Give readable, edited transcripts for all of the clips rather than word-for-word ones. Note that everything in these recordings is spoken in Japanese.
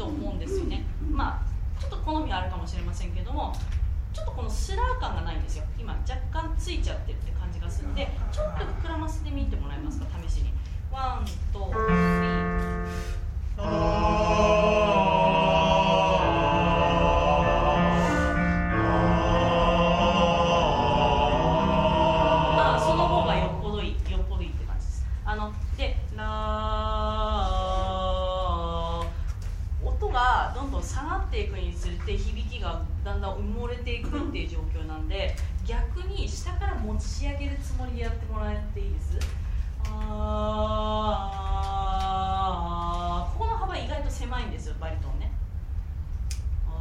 思うんですよね。まあちょっと好みはあるかもしれませんけども、ちょっとこのスラー感がないんですよ。今若干ついちゃってるって感じがするので、ちょっと膨らませてみてもらえますか、試しに。ワン、ツー、スリー。その方がよっぽどいいって感じです。で、音がどんどん下がっていくにつれて響きがだんだん埋もれていくっていう状況なんで、逆に下から持ち上げるつもりでやってもらっていいです。ここの幅意外と狭いんですよ、バリトンね。こ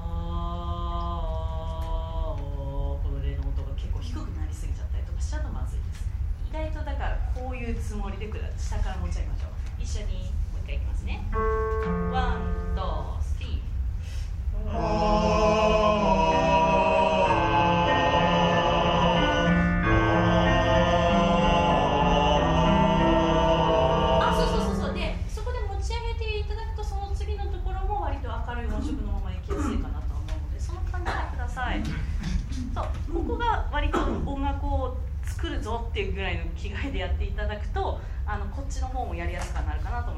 のレの音が結構低くなりすぎちゃったりとかしちゃうとまずいです。意外とだからこういうつもりで下から持ち上げましょう。一緒にもう一回いきますね。ワン、ツー、スリー。そうで、そこで持ち上げていただくと、その次のところも割と明るい音色のままいきやすいかなと思うので、その感じでください。そう、ここが割と音楽を作るぞっていうぐらいの気概でやっていただくと、こっちの方もやりやすくなるかなと思います。